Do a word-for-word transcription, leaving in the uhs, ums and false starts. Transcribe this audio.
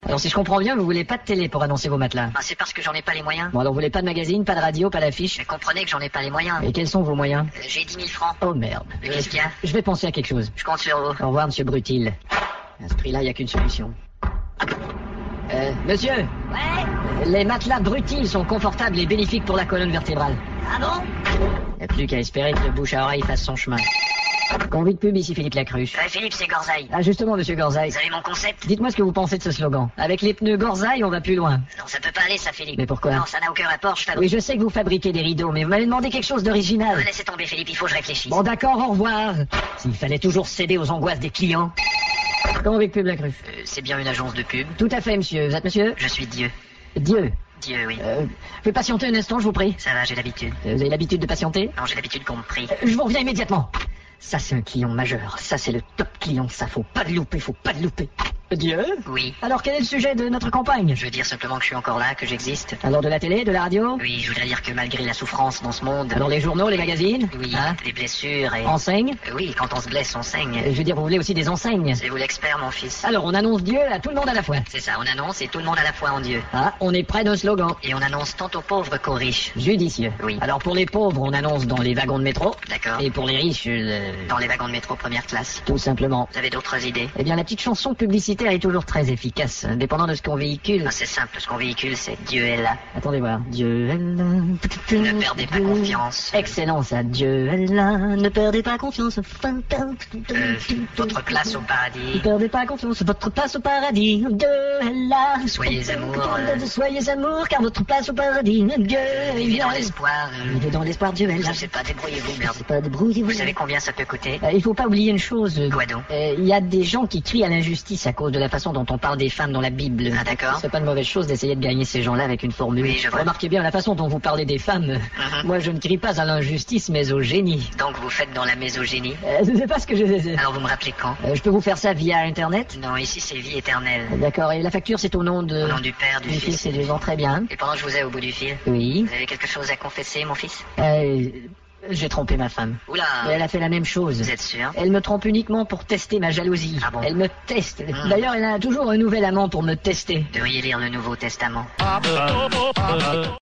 Alors si je comprends bien, vous voulez pas de télé pour annoncer vos matelas. Ah, c'est parce que j'en ai pas les moyens. Bon alors vous voulez pas de magazine, pas de radio, pas d'affiche. Mais comprenez que j'en ai pas les moyens. Et quels sont vos moyens? Euh, J'ai dix mille francs. Oh merde. Mais qu'est-ce qu'il y a? Je vais penser à quelque chose. Je compte sur vous. Au revoir, monsieur Brutil. À ce prix-là, il n'y a qu'une solution. Euh, monsieur, Ouais. les matelas Brutil sont confortables et bénéfiques pour la colonne vertébrale. Ah bon? Il n'y a plus qu'à espérer que le bouche à oreille fasse son chemin. Convie de pub, ici Philippe Lacruche. Ouais, Philippe, c'est Gorzaï. Ah justement, monsieur Gorzaï. Vous avez mon concept? Dites-moi ce que vous pensez de ce slogan. Avec les pneus Gorzaï, on va plus loin. Non, ça peut pas aller, ça, Philippe. Mais pourquoi? Non, ça n'a aucun rapport, je Oui, fabrique. je sais que vous fabriquez des rideaux, mais vous m'avez demandé quelque chose d'original. Ouais, laissez tomber, Philippe, il faut que je réfléchisse. Bon d'accord, au revoir. S'il fallait toujours céder aux angoisses des clients. Convie de pub Lacruche. Euh, c'est bien une agence de pub. Tout à fait, monsieur. Vous êtes monsieur? Je suis Dieu. Dieu. Dieu, oui. Euh, vous pouvez patienter un instant, je vous prie. Ça va, j'ai l'habitude. Euh, Vous avez l'habitude de patienter? Non, j'ai l'habitude qu'on me prie. Euh, Je vous reviens immédiatement. Ça, c'est un client majeur. Ça, c'est le top client. Ça, faut pas le louper, faut pas le louper. Dieu? Oui. Alors, quel est le sujet de notre campagne? Je veux dire simplement que je suis encore là, que j'existe. Alors, de la télé, de la radio? Oui, je voudrais dire que malgré la souffrance dans ce monde... Alors, les journaux, les magazines? Oui, Hein? les blessures et... Enseignes? Euh, Oui, quand on se blesse, on Euh, saigne. Je veux dire, vous voulez aussi des enseignes? C'est vous l'expert, mon fils. Alors, on annonce Dieu à tout le monde à la fois. C'est ça, on annonce et tout le monde à la fois en Dieu. Ah, on est près d'un slogan. Et on annonce tant aux pauvres qu'aux riches. Judicieux. Oui. Alors, pour les pauvres, on annonce dans les wagons de métro. D'accord. Et pour les riches, euh, Dans les wagons de métro première classe. tout simplement. Vous avez d'autres idées? Eh bien, la petite chanson publicitaire est toujours très efficace, dépendant de ce qu'on véhicule. Ah, c'est simple, ce qu'on véhicule, c'est Dieu est là. Attendez voir. Dieu est là. Ne perdez pas confiance. Excellent ça. Dieu est là. Ne perdez pas confiance. Euh, votre place au Ne paradis. perdez pas confiance. Votre place au paradis. Dieu est là. Soyez amour, euh. Soyez amour, car votre place au paradis. Dieu est Vivez là. dans l'espoir. euh, Vivez dans l'espoir. Dieu est là. Je sais pas, débrouillez-vous, merde. C'est pas débrouillez-vous. Vous savez combien ça peut coûter? Euh, il faut pas oublier une chose. euh, Quoi donc? euh, Il y a des gens qui crient à l'injustice à cause de la façon dont on parle des femmes dans la Bible. Ah, d'accord. C'est pas une mauvaise chose d'essayer de gagner ces gens-là avec une formule. Oui, je vois. Remarquez bien la façon dont vous parlez des femmes. Mhm. Moi, je ne crie pas à l'injustice, mais au génie. Donc vous faites dans la mésogénie. Euh, c'est pas ce que je... Alors vous me rappelez quand? Euh, je peux vous faire ça via Internet? Non, ici c'est vie éternelle. D'accord, et la facture, c'est au nom de... Au nom du Père, du du Fils. Fils et du vent, très bien. Et pendant que je vous ai au bout du fil, Oui. vous avez quelque chose à confesser, mon fils? Euh, j'ai trompé ma femme. Oula! Et elle a fait la même chose. Vous êtes sûr? Elle me trompe uniquement pour tester ma jalousie. Ah bon? Elle me teste. Hmm. D'ailleurs, elle a toujours un nouvel amant pour me tester. Devriez lire le Nouveau Testament.